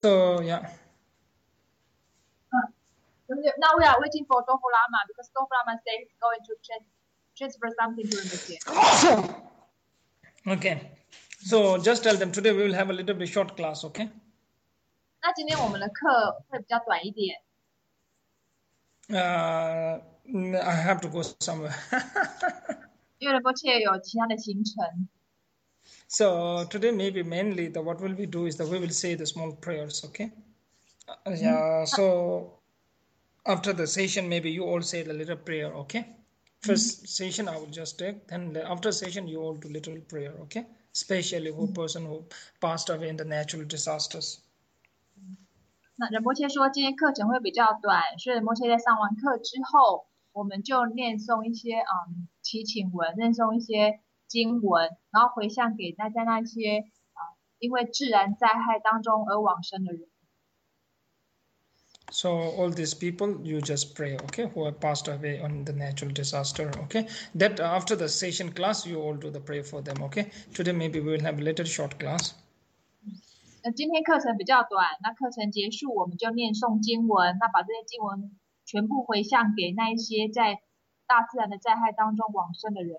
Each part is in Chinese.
So yeah. Now we are waiting for Dofulama because Dofulama says he's going to transfer something to Rinpoche. Okay. So just tell them today we will have a little bit short class, okay? 那今天我们的课会比较短一点， I have to go somewhere. 因为 Rinpoche 有其他的行程。 So today maybe mainly what will we do is that we will say the small prayers, okay? Yeah. So after the session, maybe you all say the little prayer, okay? First session I will just take, then after session you all do little prayer, okay? Especially for person who passed away in the natural disasters. 那仁波切说今天课程会比较短，所以仁波切在上完课之后，我们就念诵一些祈请文，念诵一些经文，然后回向给大家那些因为自然灾害当中而往生的人。 So all these people you just pray, okay, who have passed away on the natural disaster, okay? That after the session class you all do the prayer for them, okay? Today maybe we will have a little short class. 那今天课程比较短，那课程结束我们就念诵经文，那把这些经文全部回向给那一些在大自然的灾害当中往生的人。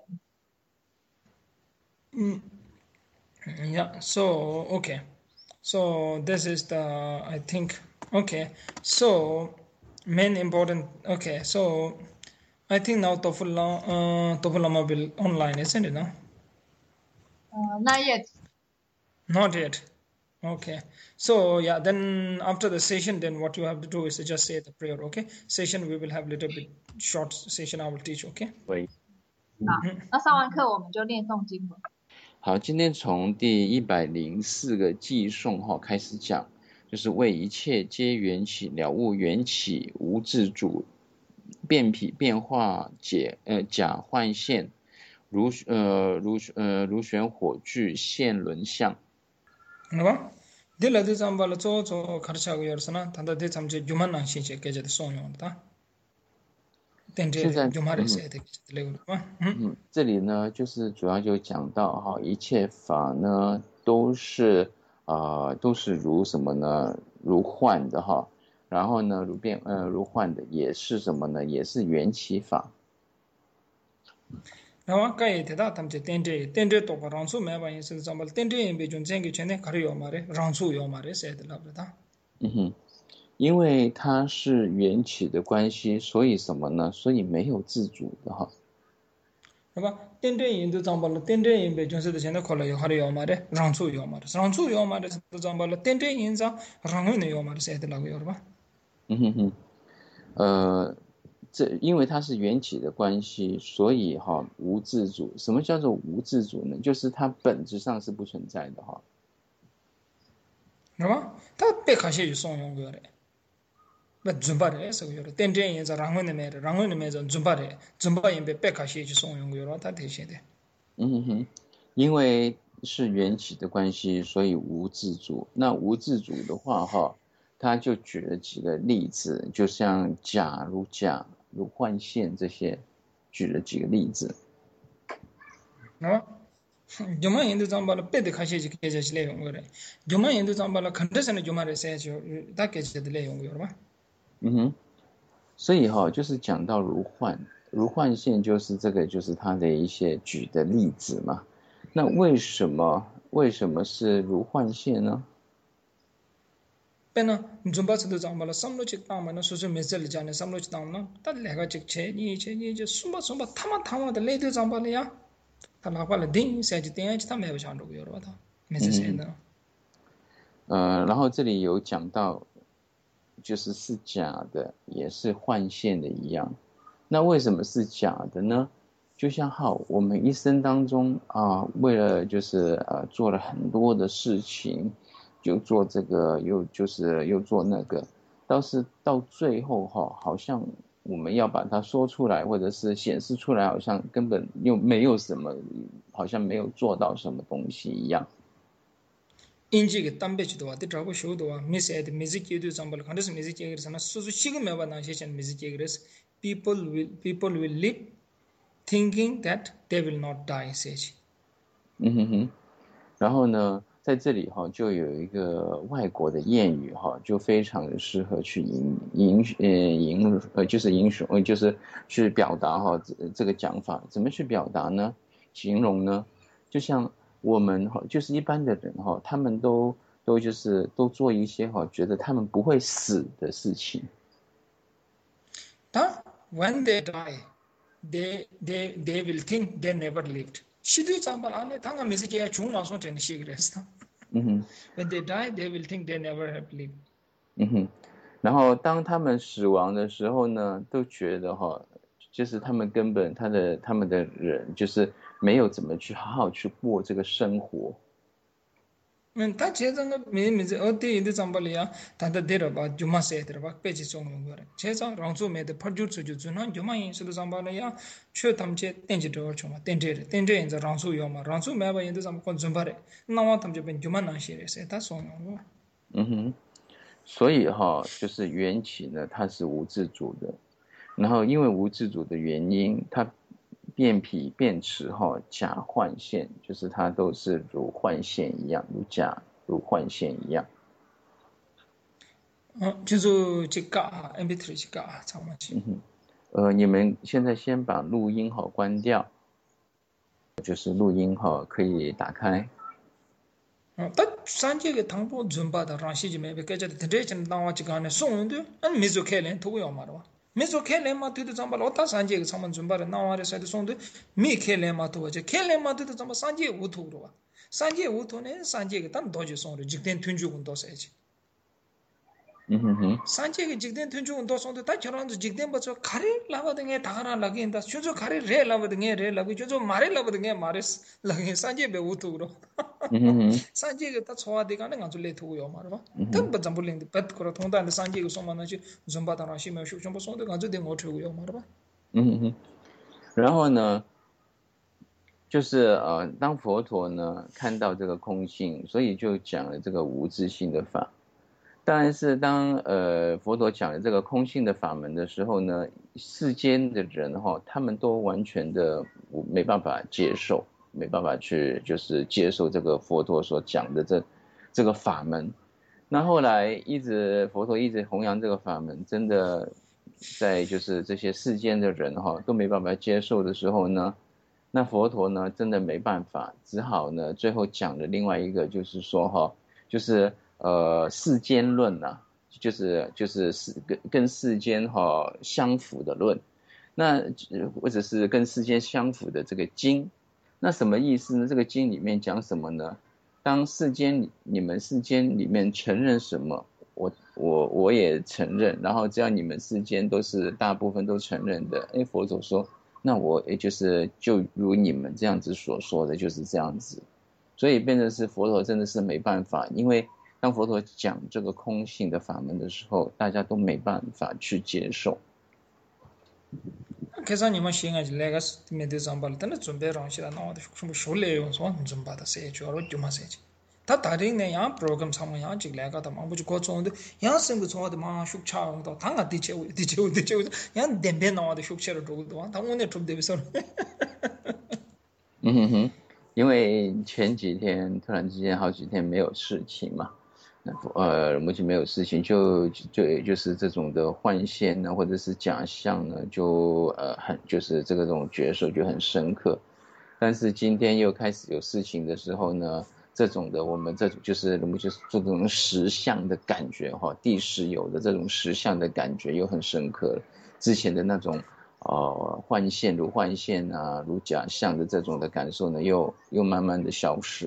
Yeah, so okay. So this is the I think okay. So main important okay, so I think now Tofulama will online, isn't it now? Not yet. Not yet. Okay. So yeah, then after the session, then what you have to do is to just say the prayer, okay? Session we will have little bit short session I will teach, okay? 喂， 那上完课我们就念诵经文。 好，今天从第104个偈颂开始讲，就是为一切皆缘起，了悟缘起无自主，变化假幻现，如旋火炬现轮相。 봐. 딜라 디잠발 쪼쪼 가르치고 열서나 단다 디잠제 주만난 신체 깨제도 송용다. 现 텐제 在 주마레세 되게 봐. 这里呢，就是主要就讲到一切法呢都是如什么呢？如幻的然后呢，如幻的也是什么呢？也是缘起法。 나와 까이 대다 탐제 텐제 또 바랑수 매바 인스 잠발 텐제 임베 좀 쟁기 전에 가려요 말에 랑수요 말에 세들라브다. 因为它是缘起的关系，所以什么呢？所以没有自主的 봐. 텐제 인도 잠발 텐제 임베 좀 세드 전에 콜어요 하려요 말에 랑수요 말에 잠발 텐제 인자 랑은요 말에 세들라고요 봐. 因为它是缘起的关系，所以无自主。什么叫做无自主呢？就是它本质上是不存在的 봐. 다 백하시 송용 거래. 뭐 줌바래 서요. 텐제 인자 랑은네 메저 줌바 임베 백하시 송용 거라 다 대신데. 因为是缘起的关系，所以无自主。那无自主的话他就举了几个例子，就像假如幻现这些，举了几个例子。 जुमा हिंदू जंबाला पेद खाशी जी के जले होंगे रे जुमा हिंदू जंबाला खंडसन जुमा रे से जो ता के जले होंगे रे 所以就是讲到如幻现，就是这个就是他的一些举的例子嘛。那为什么是如幻现呢？ पेना जुम्बा से जंबाला समलो चिक ता मना सुसु मेजल जाने समलो चिक ताम ना ता लेगा चिक छे जे सुबा थामा द ले दे जंबाला या ता लापाला दिन से जते या ता मैं बचान रो यो रो ता मेसे से ना 然后这里有讲到，就是假的，也是幻现的一样。那为什么是假的呢？就像我们一生当中为了就是做了很多的事情，就做这个又做那个，倒是到最后好像我们要把它说出来，或者是显示出来，好像根本又没有什么，好像没有做到什么东西一样。 इंजी के तंबे चितो वाते ट्राको शो दो मिस एद म्यूजिक ये दो जंबल खंडस म्यूजिक ये गरसना सुसु शिग में बना शेचन म्यूजिक ये गरस people will live thinking that they will not die 然后呢在这里哈，就有一个外国的谚语哈，就非常的适合去就是去表达哈这个讲法，怎么去表达呢？形容呢？就像我们哈，就是一般的人哈，他们都做一些哈，觉得他们不会死的事情。 When they die, they will think they never lived. 시도 잠발 안에 당가 메시지가 중앙선 되는 시기랬어. When they die, they will think they never have lived. 然后当他们死亡的时候呢，都觉得哈，就是他们根本他们的人就是没有怎么去好好去过这个生活。 다 제장가 메미제 어디 인데 잠발이야 다다 데려봐 주마세 데려봐 빼지 쏘는 거래 제장 랑수 메데 퍼주츠 주주나 주마인 수도 잠발이야 최 담제 땡지 더 좀 땡제 인자 랑수 요마 랑수 메바 인데 잠건 좀바래 나와 담제 벤 주만 나시레세 다 쏘는 거 所以哈，就是缘起呢，它是无自主的，然后因为无自主的原因，它变皮变池哈，假幻现，就是它都是如幻现一样，如假如幻现一样。 就是这个 MP3 这个잠깐만 你们现在先把录音好关掉，就是录音哈可以打开。 딱 산지에 당보 좀바다 라시지 메베 깨져도 드레진 나와지 가네 송은데 안 미조켈렌 도요 말아 미조켈렌 마트도 잠발 왔다 산지에 상만 좀바라 나와래 사이드 송데 미켈렌 마트 어제 켈렌 마트도 잠바 산지에 우토로 와 산지에 우토네 산지에 단 도지 송으로 직된 튼주군 도세지 산지에 직된 튼주군 도송도 다 저런도 직된 버서 가리 라바등에 다가라 라긴다 쇼조 가리 레 라바등에 레 라고 쇼조 마레 라바등에 마레스 라긴 산지에 베 우토로 산지에 다 소화되가는 간줄 레토고요 말아 딱 잠불링데 뱃 거라 통다는데 산지에 소만하지 좀바다나 시면 쇼좀 소도 간줄 된 어쩌고요 말아 然后呢就是当佛陀呢看到这个空性，所以就讲了这个无自性的法。当然是当佛陀讲了这个空性的法门的时候呢，世间的人哈，他们都完全的没办法接受，没办法去就是接受这个佛陀所讲的这个法门。那后来佛陀一直弘扬这个法门，真的在就是这些世间的人哈都没办法接受的时候呢，那佛陀呢真的没办法，只好呢最后讲了另外一个，就是说哈，就是世间论呐，就是跟世间哈相符的论，那或者是跟世间相符的这个经，那什么意思呢？这个经里面讲什么呢？当你们世间里面承认什么，我也承认，然后只要你们世间都是大部分都承认的，佛陀说，那我也就如你们这样子所说的就是这样子，所以变成是佛陀真的是没办法，因为当佛陀讲这个空性的法门的时候，大家都没办法去接受。 계산이만 시행하지 내가 메데 잠발 때는 좀 배랑시라 나와도 좀 쇼래요 손 좀 받아 세죠 알고 좀 하세지 다 다른네 야 프로그램 상황 야 지금 내가 다 아무지 고쳐는데 야 생거 좋아도 막 숙차도 당가 디체우 야 덴베 나와도 숙체를 두고도 당원에 좀 되면서 因为前几天突然之间好几天没有事情嘛，目前没有事情，就是这种的幻现呢，或者是假象呢，就是这种觉受就很深刻。但是今天又开始有事情的时候呢，这种的我们这种就是这种实相的感觉哈，第十有的这种实相的感觉又很深刻了。之前的那种幻现如幻现啊，如假象的这种的感受呢，又慢慢的消失。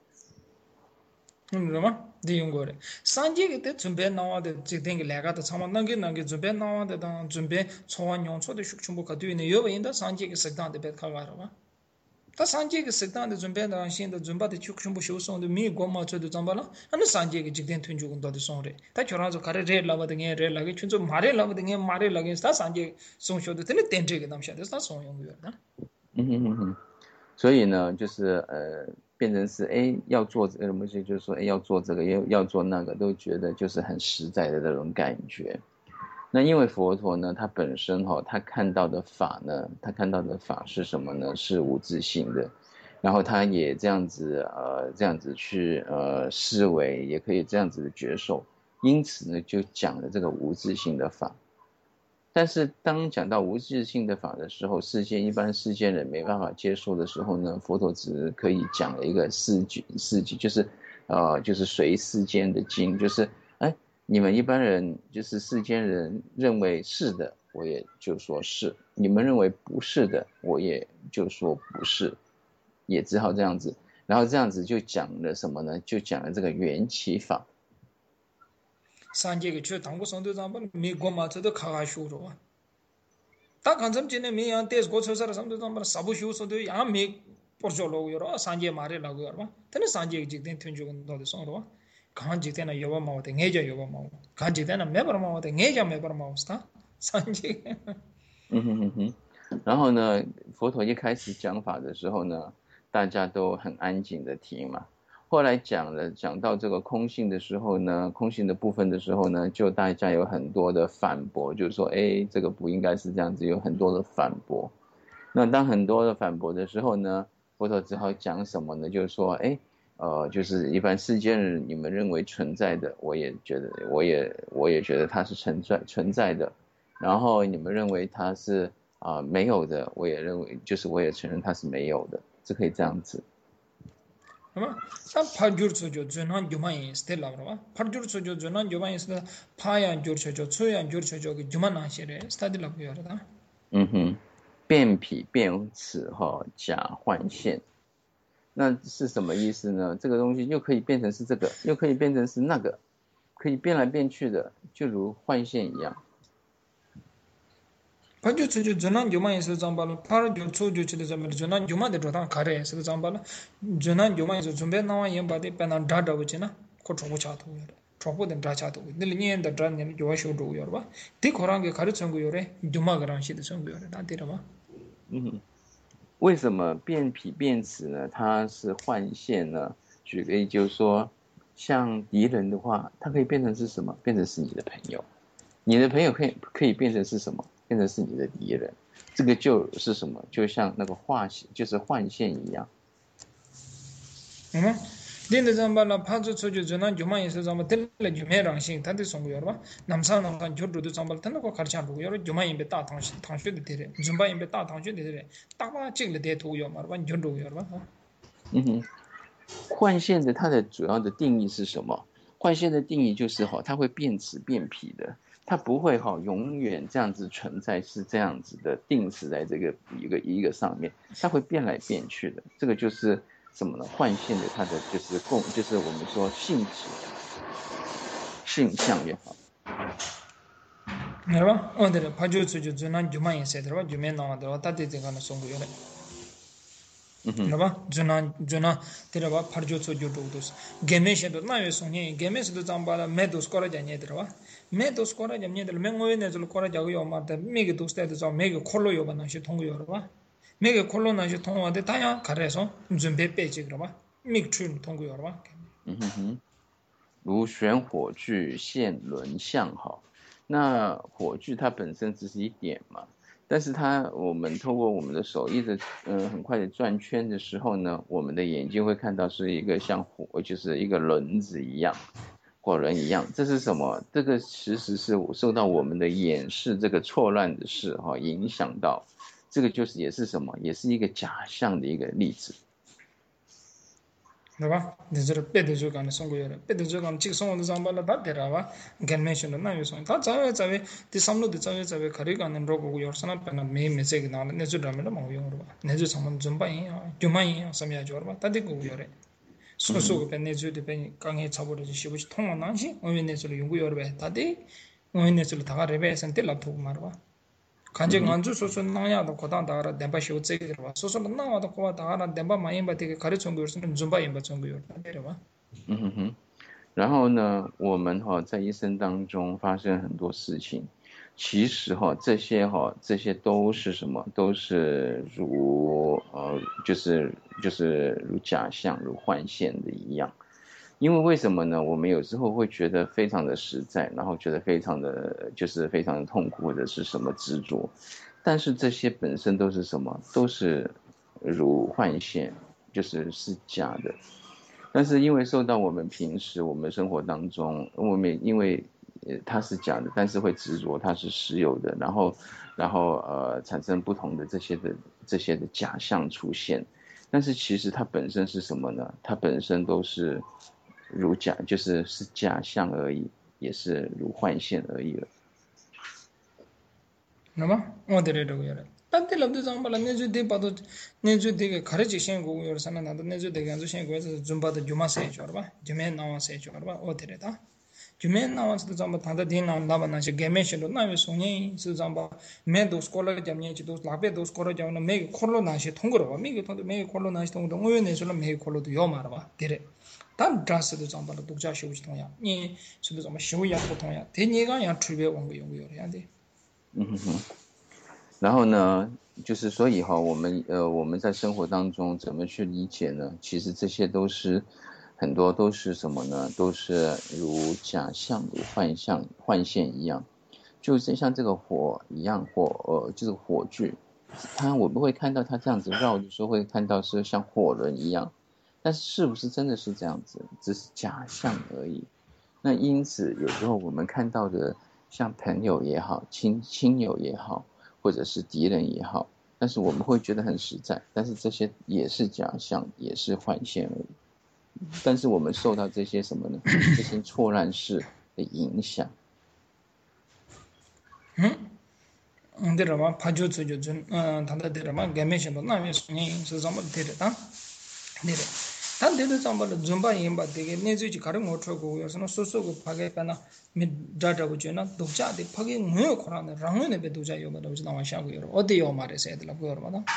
그러면 디용 거래 산지 그때 준비 나와도 지된 게 내가도 참아 남게 준비 나와도 준비 소원 용초도 숙충부가 되네 여인다 산지 그 식당데 배 가가라 다 산지 그 식당데 준비 나온 신도 준비도 숙충부 쇼송도 미 고마쳐도 잠발라 아니 산지 그 지된 튼주군 도도 송래 다 저라서 가래 레 라바등에 레 라게 춘조 마레 라바등에 마레 라게 다 산지 송쇼도 되네 덴제게 남샤도 다 송용거다 所以呢，就是变成是要做这个东西，就是说要做这个，要做那个，都觉得就是很实在的那种感觉。那因为佛陀呢，他本身他看到的法呢，他看到的法是什么呢？是无自性的。 然后他也这样子去视为，也可以这样子的觉受，因此呢就讲了这个无自性的法。但是当讲到无自性的法的时候，一般世间人没办法接受的时候呢，佛陀只可以讲了一个四句，就是随世间的经，就是你们一般人就是世间人认为是的，我也就说是；你们认为不是的，我也就说不是，也只好这样子。然后这样子就讲了什么呢？就讲了这个缘起法。 산지게 저 당고 선도 잠발 미 고마서도 카가쇼로 다 간섬진에 미 양테스 고쳐서 삼도 잠발 사부쇼서도 야미 포르조로 요로 산지 마레 라고 요로 테네 산지 직된 튼주건 너도 sonro 간 직대나 여바 마오데 녜자 여바 마오 간 직대나 메버 마오데 녜자 메버 마오스타 산지 然后呢，佛陀一开始讲法的时候呢，大家都很安静的听嘛。后来讲到这个空性的时候呢，空性的部分的时候呢，就大家有很多的反驳，就是说，这个不应该是这样子，有很多的反驳。那当很多的反驳的时候呢，佛陀只好讲什么呢？就是说，就是一般世间人你们认为存在的，我也觉得它是存在的。然后你们认为它是没有的，我也承认它是没有的，这可以这样子。 산 파주르초조 전한 유마인 스텔라브라 파주르초조 전한 유마인 스텔 파야 주르초조 초야 주르초조 주만나시레 스타딜라고 요르다 变彼变此假幻现，那是什么意思呢？这个东西又可以变成是这个，又可以变成是那个，可以变来变去的，就如幻现一样。 파주르초조 전한 유마인 스텔 잠발 파주르초조 치데 잠발 전한 유마데 조다 가레 스텔 잠발 전한 유마인 스 좀베 나와 옌바데 페나 다다부치나 코초고 차도 요르 초보된 다차도 늘니엔다 드란네 요쇼도 요르바 디 코랑게 가르청고 요레 유마가랑 시데 청고 요레 다데라바 为什么变彼变此呢？它是幻现呢？举个例，就是说，像敌人的话，它可以变成是什么？变成是你的朋友。你的朋友可以变成是什么？变成是你的敌人。这个就是什么？就像那个就是幻现一样。 딘데 잠발라 파주초조 전한 유마인 스 잠발 텔레 유메랑 신 다데 송고 요르바 남산은 간 조르도 잠발 탄고 가르찬고 요르 유마인 베 당슈데 데레 줌바인 베 당슈데 데레 딱바 찍레 데토 요 마르바 존도 요르바 幻现的它的主要的定义是什么？幻现的定义就是它会变此变彼的，它不会永远这样子存在，是这样子的定死在这个一个上面，它会变来变去的。这个就是什么呢？幻现的它的就是我们说性质性相也好。 여러분, 오늘 파주초조 전한 유마인 세더라 유메 나와더라 다데데 가나 송고 요레 여러분, 전한 데라바 파주초조 도도스 게메셰도 나요 송이 게메스도 잠바라 메도스 거라자니 데라바 메도스 거라자니 데라 맹고에네줄 거라자고 요마데 메게 도스테도 좀 메게 콜로 요바나시 통고 요르바 메게 콜로 나시 통와데 다야 가래서 준비 빼지 그러바 믹춘 통고 요르바 如旋火炬现轮相那火炬它本身只是一点嘛，但是我们透过我们的手一直很快的转圈的时候呢，我们的眼睛会看到是一个像火，就是一个轮子一样，火轮一样。这是什么？这个其实是受到我们的眼视这个错乱的事影响到，这个就是也是什么？也是一个假象的一个例子。 对吧？你这别的就干送过来，别的就干这个送的上班了，他得了吧？干没事了，那就送。他在第三路的在可以干的，如果有啥那本来没这个拿了，那就专门的冇用了吧？那就上门准备呀，就买呀，什么呀就了吧？他得够有嘞。说个本那就得本刚才差不多就是不是通往南西，我们那就用过有了呗，他得我们那就他个这边先得了图嘛了吧？ 간제 간주 소소 나야도 고단 다라 덴바 쇼제 그러바 소소 나와도 고와 다라 덴바 마임바 되게 가르쳐 준 거는 좀바 임바 준 거요 그래봐 然后呢，我们在一生当中发生很多事情，其实这些都是什么？都是就是如假象、如幻现的一样。因为什么呢？我们有时候会觉得非常的实在，然后觉得非常的痛苦，或者是什么执着，但是这些本身都是什么？都是如幻现， 是假的。但是因为受到我们平时我们生活当中，我们因为它是假的，但是会执着它是实有的，然后产生不同的这些的假象出现。但是其实它本身是什么呢？它本身都是如假，是假象而已，也是如幻现而已了。 那么我得这个样的。但对了，对咱们了，你就得把它，你就得个开始先过有啥呢？那你就得个就先过是准备的就嘛塞着吧，就没那么塞着吧，我得的。就没那么是咱们谈的电脑那么那些改面些的，那位送你是咱们没都是过了讲面去都哪边都是过了讲那每个考虑那些通过了吧，每个考虑那些通过的，我有那时候每个考虑都要嘛的吧，对的。但这是的咱们的独家休息同样，你是的咱们休养不同样，对你个样区别往个用个有样的。 然后呢，所以我们在生活当中怎么去理解呢？其实这些都是很多都是什么呢？都是如假象、如幻现一样，就是像这个火一样，就是火炬，我们会看到它这样子绕的时候，会看到是像火轮一样，但是不是真的是这样子？只是假象而已。那因此有时候我们看到的，像朋友也好，亲友也好，或者是敌人也好，但是我们会觉得很实在，但是这些也是假象，也是幻现而已。但是我们受到这些什么呢？这些错乱事的影响。 对了嘛，怕就他的对了嘛，改面些的那位送你是咱们对的当，对的。但对的咱们的准备也把这个你自己搞的我出过，有时候说个怕个干呐，没这不觉呢，独家的怕个我有可能的，然后那边独家有嘛，都是那么想过有，我得要嘛的谁的了，不要嘛的。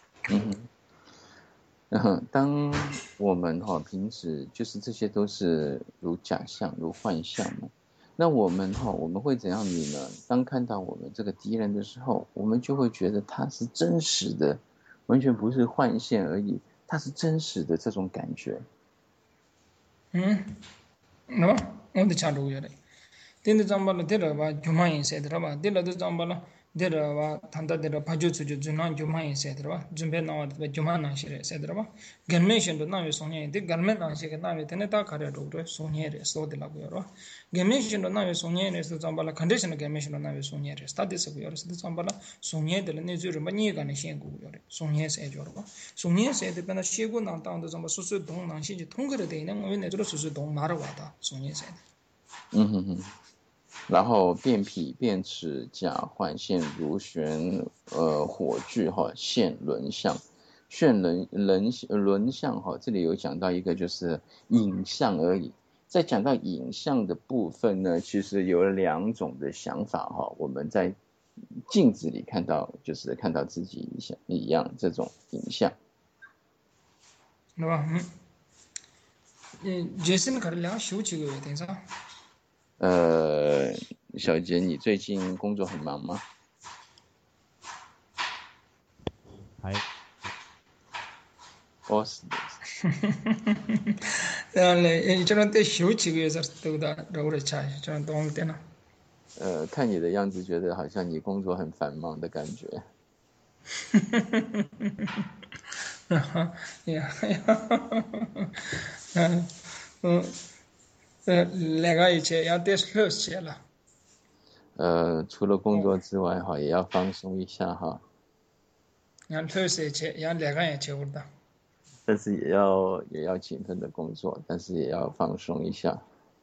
当我们平时这些都是如假象、如幻象嘛。那我们会怎样子呢？当看到我们这个敌人的时候，我们就会觉得他是真实的，完全不是幻现而已，他是真实的这种感觉。 那么我得讲这个的。电的咱们了，对了吧？就嘛意思的吧？对了，的咱们了，对了吧？谈到对了，怕就出去，就那就嘛意思的吧？准备那话的就嘛那些的，是的吧？根本性的那位送你的，根本那些个那位真的打开的都对送你的，说的那个了。根本性的那位送你的是咱们了，condition 的根本性的那位送你的，是的是个样，是的咱们了送你的了，你就是把你个那先过样的，送你是就了吧？送你是的，本来写过那当的咱们说说东那些就通过的对呢，我们那就是说说东马的话的，送你是的。 然后变痞变齿假幻现如旋火炬现轮相，旋轮相这里有讲到一个就是影像而已。在讲到影像的部分呢，其实有两种的想法我们在镜子里看到就是看到自己一样这种影像， 对吧？Jason 可能俩休几个月，等啥？ 小杰，你最近工作很忙吗？ 还 boss 这样得休几个月才都的，绕着查，这样多点了。 看你的样子，觉得好像你工作很繁忙的感觉。 那个一切要得休息了。 除了工作之外也要放松一下要休息去，要那个一切不的。 但是也要勤奋的工作，但是也要放松一下。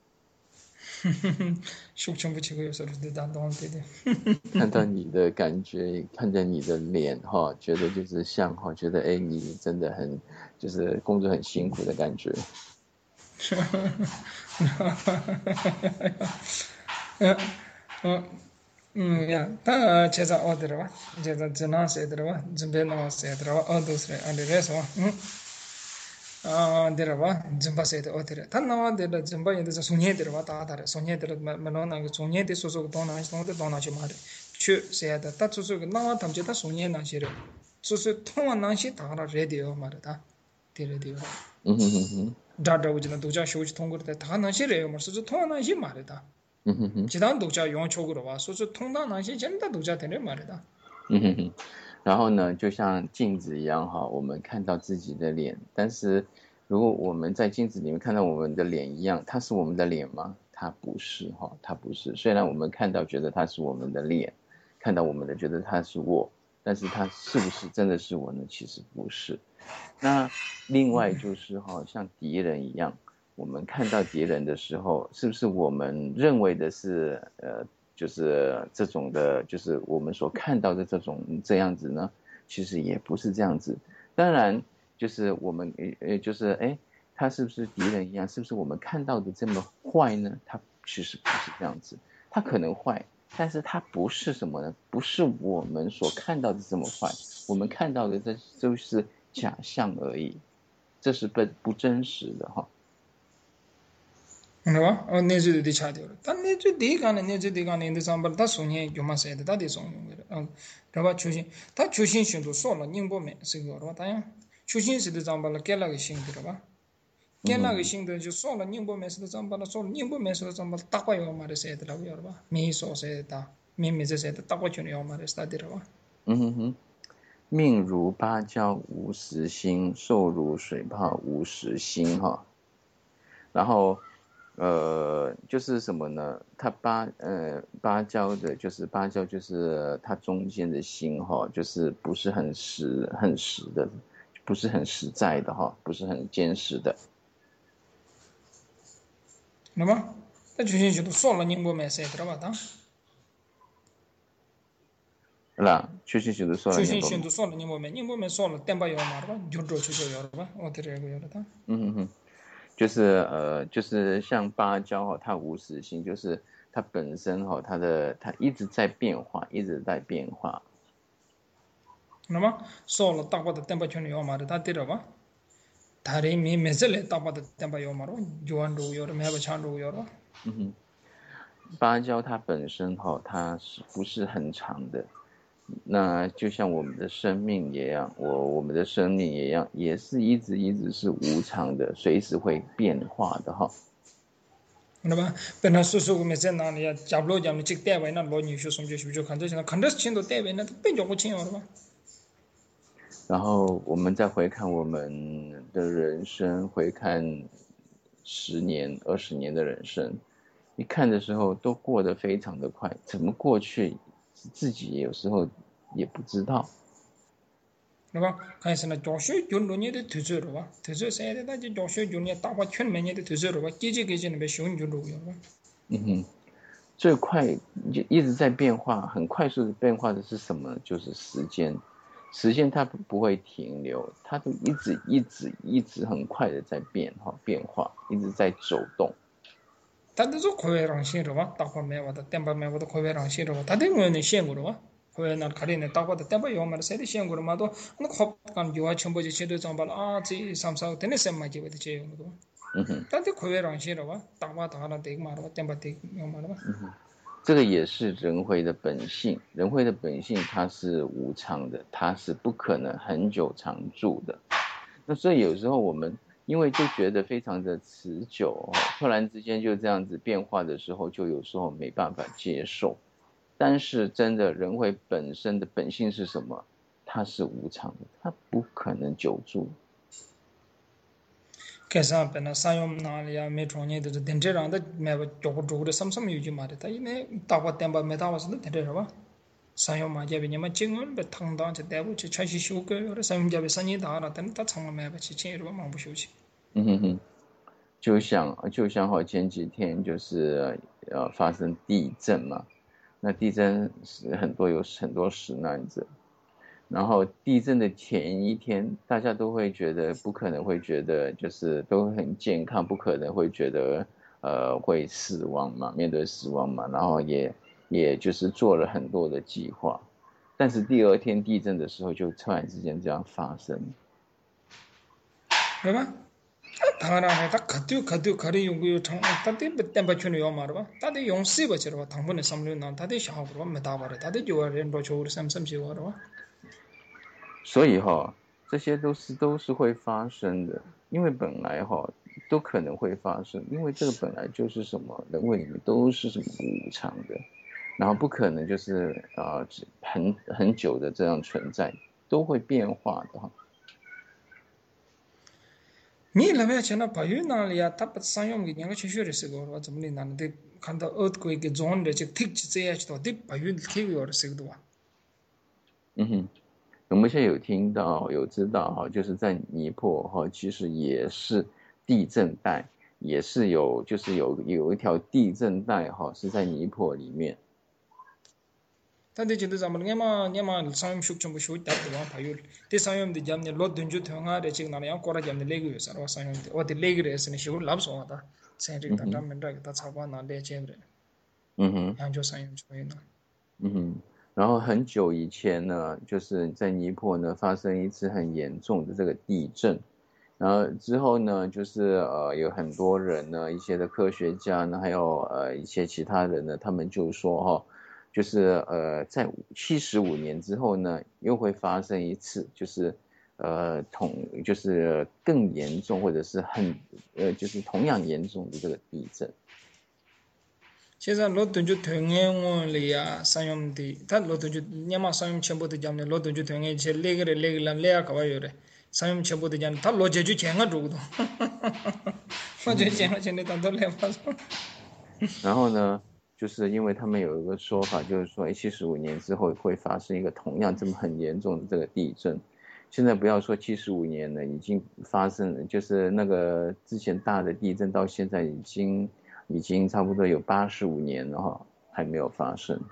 숙청 붙이고 요소를 단동안 되대. 看到你的感觉，看着你的脸觉得就是像觉得你真的很就是工作很辛苦的感觉。 या ता चेजा ओदरवा चेजा जना से दरवा जंबे नवा से दरवा और दूसरे अंडे रेस वा दरवा जंबा से तो ओदरे ता नवा दर जंबा ये तो सुनिए दरवा ता दर सुनिए दर मनो ना सुनिए दे सोसो तो ना तो ना चे मारे छु से ता ता सोसो नवा तम जे ता सुनिए ना से रे सोसो तो ना से ता रा रे दियो मारे ता तेरे दियो दादा वजना दोजा शोज 통고를 때 다 나시래요. 말서 통하나 시 말이다. 지단 독자 용 쪽으로 와 소소 통다 나시 전다 독자 되는 말이다. 然后呢，就像镜子一样哈，我们看到自己的脸，但是如果我们在镜子里面看到我们的脸一样，它是我们的脸吗？它不是哈，它不是。虽然我们看到觉得它是我们的脸，看到我们的觉得它是我，但是它是不是真的是我呢？其实不是。那另外就是哈，像敌人一样，我们看到敌人的时候，是不是我们认为的是就是这种的，就是我们所看到的这样子呢？其实也不是这样子。当然，就是我们就是他是不是敌人一样？是不是我们看到的这么坏呢？他其实不是这样子，他可能坏，但是他不是什么呢？不是我们所看到的这么坏。我们看到的这都是假象而已，这是不真实的哈。 봐? 내주 디 차디오. 다 내주 디가네 내주 디가네 인데 삼발 다 소니 요마세데 다 디송 용거. 라바 추신 다 추신 신도 소라 닝보메 시고로 다야. 추신 시데 잠발 켈라게 신기로 봐. 켈라게 신도 주 소라 닝보메 시데 잠발 소라 닝보메 시데 잠발 딱과 요 말에 세데라고 요 봐. 미 소세다. 미미제 세데 딱과 주니 요 말에 스타디로 봐. 命如芭蕉无实心，寿如水泡无实心哈。然后就是什么呢？它芭蕉的，就是芭蕉，就是它中间的心哈，就是不是很实的，不是很实在的哈，不是很坚实的。 那么，那추신 신도 소라 닝보메 세데라 봐다. 啦，确实就是说了念 추신 不 신도 소라 닝보메 소라 템바 요 말어 봐. 조조 추조 요 봐. 어디래 그 요다. 就是像芭蕉哈，它无实性，就是它本身哈，它一直在变化，一直在变化。 那么소라 딱 봐도 템바 주니 요 말에 다 들어 봐. 다리 미 메젤에 딱 봐도 템바 요 말어. 조안도 요 메바 찬도 요 봐. 芭蕉它本身哈，它是不是很长的？那就像我们的生命一样，我们的生命一样，也是一直是无常的，随时会变化的哈。 那么本来叔叔没在那里呀，假不讲你这单位那老女婿送去就看这些，看这钱都单位那都变叫我钱了吧？ 然后我们再回看我们的人生，回看10年、20年的人生，一看的时候都过得非常的快，怎么过去自己有时候也不知道。 那么看是那教学军多年的投资了吧？投资现在那就教学军年大把全每年的投资了吧？几那边熊军多了吧？ 最快就一直在变化，很快速的变化的是什么？就是时间。时间它不会停留，它都一直很快的在变化，一直在走动。 다들 저 고외랑 신으로 딱봐 매와다 땜바 매와다 고외랑 신으로 다들 뭐는 신으로 와 고외 날 가리네 딱봐다 땜바 요마를 세대 신으로 마도 그 컵간 요아 첨보지 제도 정발 아지 삼사 되네 셈마지 왜도 제용도 다들 고외랑 신으로 와 딱봐다 하나 되게 말어 땜바 되게 요마로 这个也是人会的本性，人会的本性它是无常的，它是不可能很久常驻的。那所以有时候我们因为就觉得非常的持久，突然之间就这样子变化的时候，就有时候没办法接受。但是真的人会本身的本性是什么？它是无常的，它不可能久住。 कैसा पहना सायोम नाल या मैं ट्रोने तो देंटे रंदा मैं जोको जोको समसम यूजी मारे ता इने तावा टेंबा में तावा सद देंटे रवा सायोम मा जेबे न्यमा चिंगन बे थांदा चे देबो चे छाशी शुके और सायोम जेबे सनी दारा तन ता छमा में बे चे चे रवा मा बु शुची 就像前几天就是发生地震嘛，那地震是有很多死难者。然后地震的前一天，大家都会觉得不可能会觉得就是都很健康，不可能会觉得会死亡嘛，面对死亡嘛，然后也就是做了很多的计划，但是第二天地震的时候就突然之间这样发生， 对吧？당하나 다 가디오 가리 용구 장 다데 템바 춘이 요 마르바 다데 용시 버치로 당분에 삼류 난 다데 샤고로 메다바레 다데 조아렌 로초르 삼삼 지와로 所以这些都是会发生的，因为本来都可能会发生，因为这个本来就是什么人为里面都是什么无常的。 然后不可能就是很久的这样存在，都会变化的哈。 미 라베 chena payu na ya tapat sayom gi nyanga chishu re se go wa zamli nan de khanda earthquake ge zone de chik thik chi ya chto de payu ke yo re se do wa 嗯哼，我们现在有听到有知道哈，就是在尼泊哈，其实也是地震带，也是就是有一条地震带哈，是在尼泊里面。 ta de jinde zaman nyama sayom shuk chum shu ta de wa payu de sayom de jamne lo dunju thonga de chik na ya kora jamne legu yo sa wa sayom de wa de legu re se ne shu lab so wa ta sen ri ta dam men ra ta cha ba na le che bre 嗯哼， yang jo sayom chu na 嗯哼，然后很久以前呢，就是在尼泊呢发生一次很严重的这个地震，然后之后呢，就是有很多人呢，一些的科学家呢，还有一些其他人呢，他们就说哈，就是在75年之后呢，又会发生一次，就是就是更严重或者是就是同样严重的这个地震。 cheza lo dunju thonge ngo le ya sayom de ta lo dunju nyama sayom chembo de jamne lo dunju thonge che legre leglam le ya ka wa yo re sayom chembo de jan ta lo jeju chenga ru do lo jeju chenga chen de ta do le pa 然后呢，就是因为他们有一个说法，就是说75年之后会发生一个同样这么很严重的这个地震。现在不要说75年了，已经发生了，就是那个之前大的地震到现在已经差不多有85年了哈，还没有发生。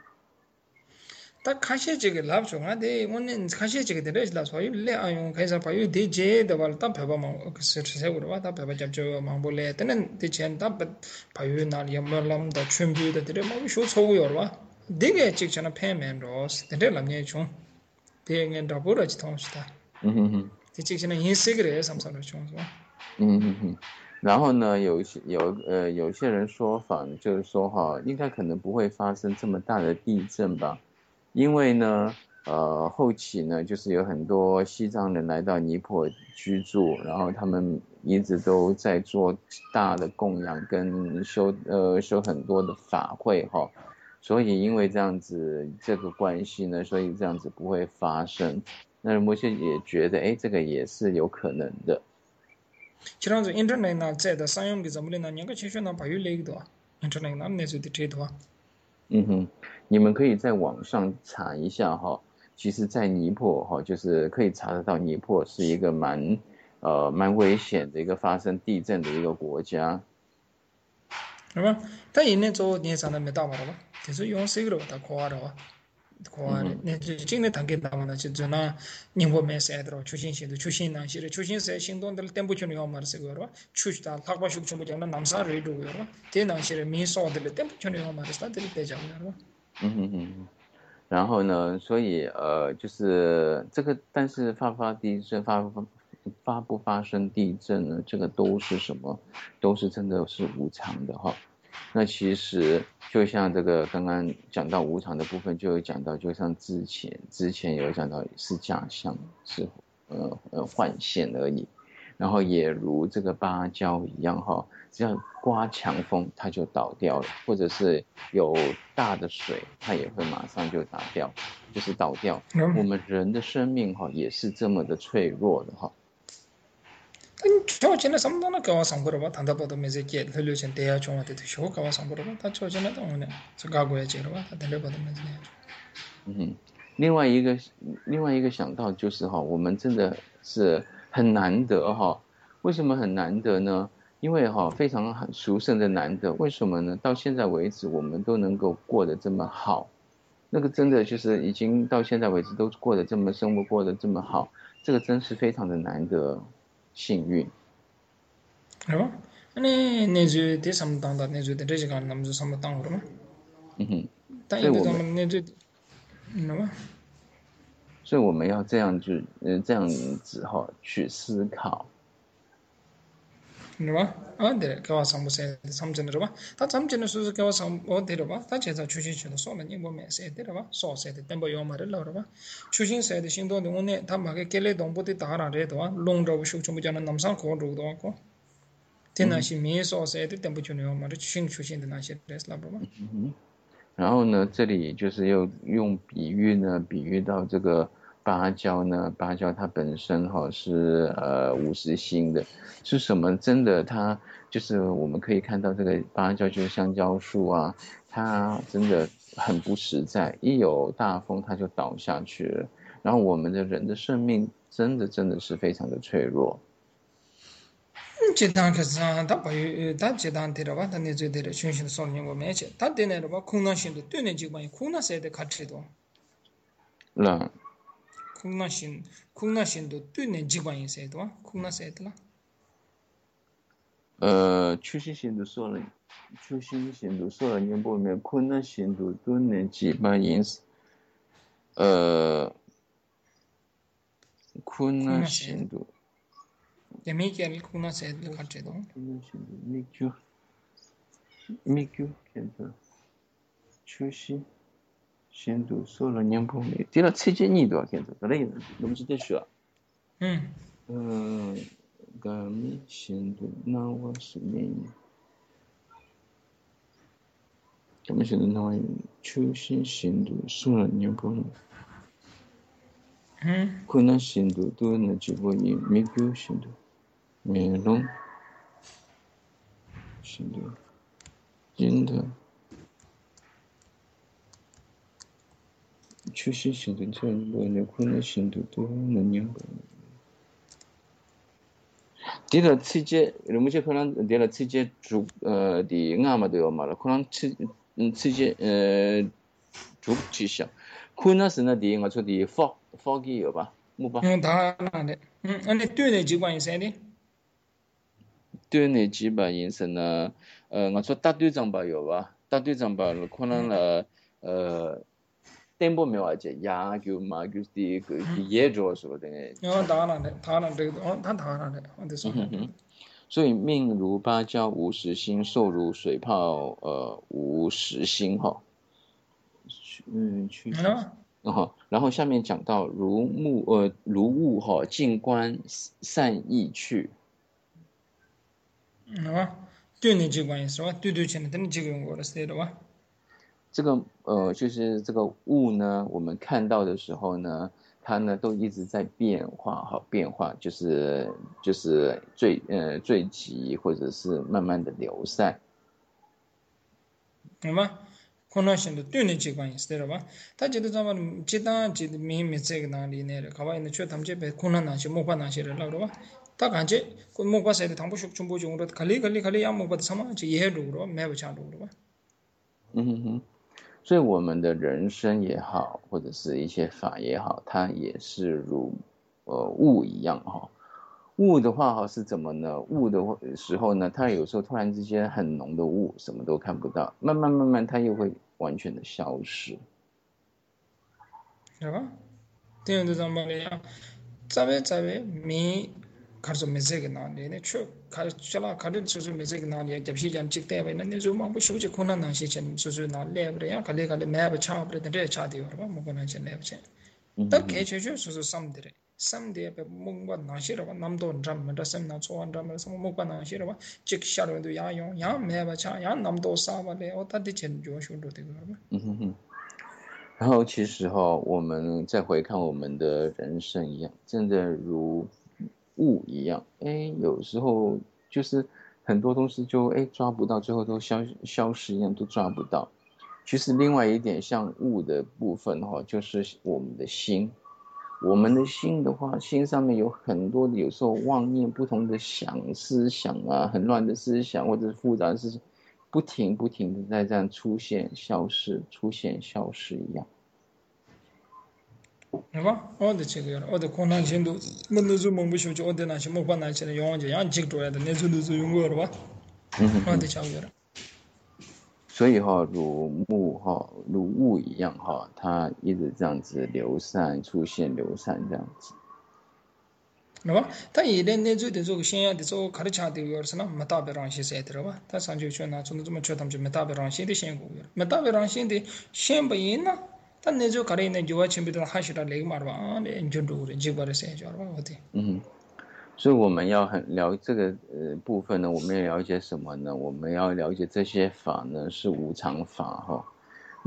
ta khashe che ge lab chunga de onen khashe che ge de res la so yu le ayun kaisa pa yu de je de wal ta pheba ma se se ur wa ta pheba jab jo ma bo le tenen de chen ta pa yu na ya ma lam da chum bu de de ma shu so gu yor wa de ge chik chana phe men ros de de lam ne chung de ngen da bo ra chi thong sta 嗯哼哼， de chik chana yin se ge sam sam chung so 嗯哼哼。然后呢，有些人说法呢，就是说哈，应该可能不会发生这么大的地震吧。因为呢，后期呢，就是有很多西藏人来到尼泊尔居住，然后他们一直都在做大的供养跟修很多的法会哈，所以因为这样子这个关系呢，所以这样子不会发生。那摩羯也觉得，哎，这个也是有可能的。 chiranzo internet na che da sayom ge zamle na nyanga che shu na pa yu le do internet na ne zu de te do 嗯哼，你们可以在网上查一下哈，其实，在尼泊尔哈，就是可以查得到，尼泊尔是一个蛮危险的一个发生地震的一个国家。 是吧？他因那做年上的没打完了吧？就是用手了，他夸了哇，夸的。那就今天谈给他们了，就那宁波没晒的了，出行些的出行那些的，出行晒行动的点不去了嘛，是个了，出去他把手全部讲那南沙瑞住了，点那些的民少的了，点不去了嘛，是他这里别讲了。 嗯哼哼。然后呢，所以就是这个，但是发不发生地震呢？这个都是什么？都是真的是无常的哈。那其实就像这个刚刚讲到无常的部分，就有讲到，就像之前有讲到是假象，是幻现而已。然后也如这个芭蕉一样哈，只要刮强风它就倒掉了，或者是有大的水，它也会马上就打掉，就是倒掉。我们人的生命哈也是这么的脆弱的哈。 저 전에 삼도나 가와 상고로 단다보도 메제 게 흘려진 대야 중한테 쇼 가와 상고로 다 저전에 동네 저 가고야 지로 다 달려보도 메제 另外一个想到就是哈，我们真的是很难得哈。为什么很难得呢？因为哈非常很殊胜的难得。为什么呢？到现在为止，我们都能够过得这么好，那个真的就是已经到现在为止都过得这么生活过得这么好，这个真是非常的难得，幸运。 是吧？아니 내주 대삼당다 내주 대지간 남주 삼당 그러면 嗯哼， 但所以 이도 我们咱们내주 么？ 所以我们要这样子哈去思考。 是吧？啊，对，가와 상부세 삼전으로 봐. 다 삼전을 수수 가와 상 어디로 봐? 다 제자 추신치도 소는 이 몸에 세대로 봐. 소세대 템보 요마를 넣어 봐. 추신세대 신도는 오늘 다 막에 깰레 동보디 다라래도 롱도 쇼춤부자는 남산 고로도 하고. 대나시 미소세대 템보 주는 요마를 추신 추신의 나시 레슬라 봐. 然后呢，这里就是又用比喻呢，比喻到这个芭蕉呢，芭蕉它本身是50星的，是什么？真的它就是我们可以看到这个芭蕉就是香蕉树啊，它真的很不实在，一有大风它就倒下去了。然后我们的人的生命真的是非常的脆弱。 제단 그래서 다 봐요. 다 제단 데려봐. 다 내주 데려 중심 소리는 거 매체. 다 되네로 봐. 콩나신도 뛰는 지방이 콩나세대 같이도. 那 콩나신도 뛰는 지방이 세도. 콩나세들라. 初心行度说了，初心行度说了，年不面困难行度都能几把因此，困难行度。 예미kel 콩나세들 같이도. 困难行度미규 괜찮아.初心行度说了年不面，第二次见你多괜찮아. 그래 너무 진짜 쉬워. 감이 신도 나와 수면 감이 신도 나와 추신 신도 수면 보는困难 신도 또는 지보니 미규 신도 메롱 신도 진다 추신 신도 저는 뭐는困难 신도 또는 연보는 第二次节，我们可能第二次节主的俺们都要嘛了，可能次节主迹象，可能是那的我说的法给有吧，没吧？ 다 나네. 아니 뛰는 지방이 세네. 对那几把颜色呢？我说大队长吧有吧？大队长吧可能tempo 没有而且呀就嘛就是的也着说的。 다 나네. 다 나네. 다 나네. 어디서? 所以命如芭蕉50星，寿如水泡50星哈。然后下面讲到如雾哈，静观散逸去。 뛰는 지방이 있어. 뛰는 데는 지금 거랬어요, 봐. 这个就是这个雾呢，我们看到的时候呢，它呢都一直在变化，变化就是聚集或者是慢慢的流散。 对吗？코너신도 뛰는 지방이 있어요, 봐. 다 지도 zaman 지다 지도 미미색 나리네. 가봐 있는 저 담제 배 코너나시 목바나시를 나로 봐. 다 간제 그 목바세도 당부식 중보 중으로 갈리 야 목바도 사마지 예루로 매버차로 봐. 所以我们的人生也好，或者是一些法也好，它也是如雾一样哈。雾的话是怎么呢？雾的时候呢，它有时候突然之间很浓的雾，什么都看不到，慢慢它又会完全的消失。 对吧？뛰는 zaman 짜베 미 가서 메시지 나네. 초 가르쳐라 가르쳐서 메시지 나네. 접시 jan 찍대 봐. 내 좀만 보시고 코난 나시 전 수수 나래 그래야 갈래 매버 차버려 돼 차디요. 봐. 뭐가 전 내버체. 딱 개체주 수수 삼들에. 삼대에 뭔가 나시라 봐. 남도 잠만 셈나 좋아한 잠에서 뭐가 나시라 봐. 찍샤로도 야용 야 매버 차야 남도 사발에 어디지 전 조슈도 되고 봐. 然后其实我们再回看我们的人生一样，真的如雾一样，有时候就是很多东西就抓不到，最后都消失一样，都抓不到。其实另外一点像雾的部分就是我们的心。我们的心的话，心上面有很多的，有时候妄念不同的思想啊，很乱的思想或者是复杂的事情，不停的在这样出现消失一样。 对吧？어디 지금 어디 코난 신도 문도주 몽부쇼지 어디 나시 목바나시는 영원제 양 직도야 돼. 내주도주 용거로 봐. 어디 자고요. 所以如雾一样它一直这样子流散出现流散这样子。 봐. 다 이래 내주도 저 신야도 저 가르쳐도 요르스나 마타베랑시 세트로 봐. 다 산주초나 좀 쳐담지 마타베랑시도 신고요. 마타베랑시데 신바이나 다 내주 가르이네 주와 침비도 하시라 레기 말봐. 엔준도 지바르세 줘봐. 어디. 所以我们要很了解这个部分呢，我们要了解什么呢？我们要了解这些法呢是无常法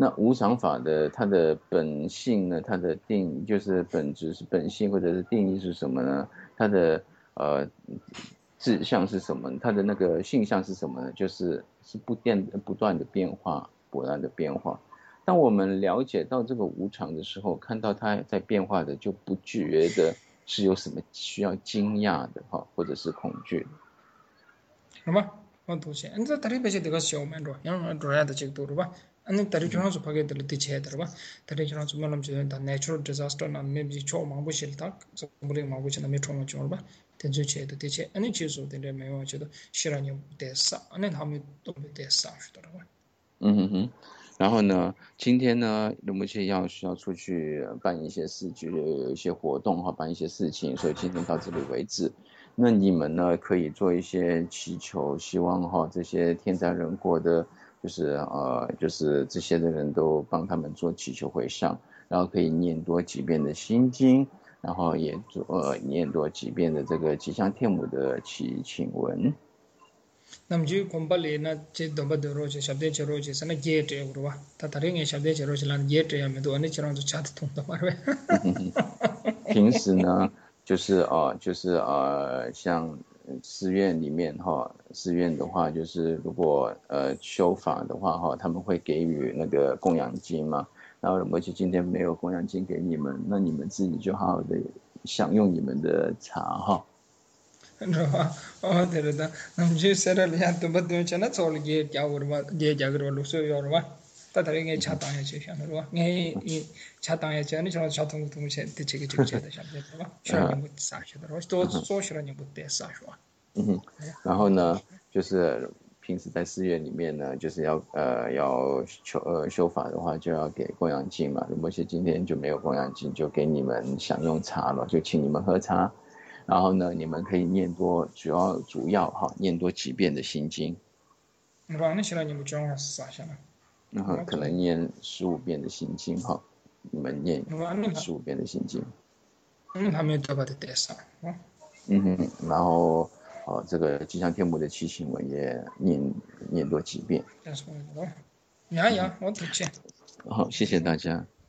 那无常法的它的本性呢，它的定就是本质是本性或者是定义是什么呢？它的志向是什么？它的那个性向是什么呢？就是不断的变化，不断的变化。当我们了解到这个无常的时候，看到它在变化的，就不觉得是有什么需要惊讶的哈，或者是恐惧的。 是吧？我读些，你这大体别些这个小门着，因为主要的这个多吧。你大体就上是拍给的了地切的吧？大体就上是我们这的 natural disaster 那没比超忙不起的，这不灵忙不起那没冲了就了吧？天就切的地切，你技术的这没有觉得虽然你不得啥，你他们都不得啥是的了吧？ 嗯哼哼。然后呢，今天呢，卢木切需要出去办一些事，就有一些活动哈，办一些事情，所以今天到这里为止。那你们呢，可以做一些祈求，希望哈这些天灾人祸的，就是这些的人都帮他们做祈求回向，然后可以念多几遍的心经，然后也念多几遍的这个吉祥天母的祈请文。 那么就公布了那这东北的罗些，小点些罗些，是那节制是吧？他大体个小点些罗些，那节制也没多，你这样就掐得通的嘛，是吧？ 平时呢，就是像寺院里面寺院的话，就是如果修法的话他们会给予那个供养金嘛。然后而且今天没有供养金给你们，那你们自己就好好的享用你们的茶哈。 是吧？哦，对了的，那么就现在人家东北东西那早了节家伙的嘛，节家个的路数要的嘛，他大体个恰当下去想的是吧？你恰当下去，你像恰当东西，这个的想的是吧？虽然你不啥学的，我多虽然你不得啥是吧？ 然后呢，就是平时在寺院里面呢，就是要修法的话，就要给供养金嘛。如果是今天就没有供养金，就给你们享用茶了，就请你们喝茶。然后呢，你们可以念多，主要念多几遍的心经。 是吧？你现在你们讲啥想的？ 然后可能念15遍的心经哈，你们念是吧？你 15遍的心经。 他们都把它得啥？ 然后这个吉祥天母的祈请文也念多几遍。 但是我呀，我读去。 好，谢谢大家。